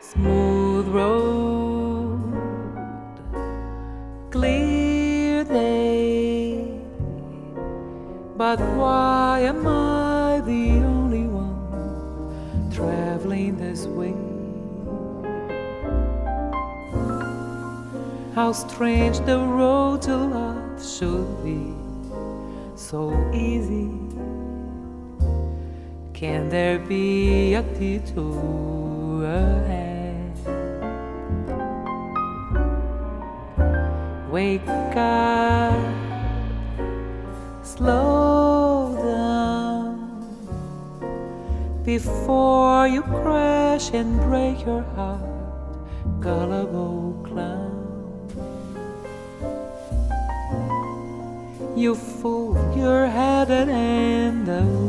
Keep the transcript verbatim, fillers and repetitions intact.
Smooth road, clear day, but why am I the only one traveling this way? How strange the road to love should be so easy. Can there be a detour ahead? Wake up, slow down before you crash and break your heart, gullible clown. You fool, you're headed in the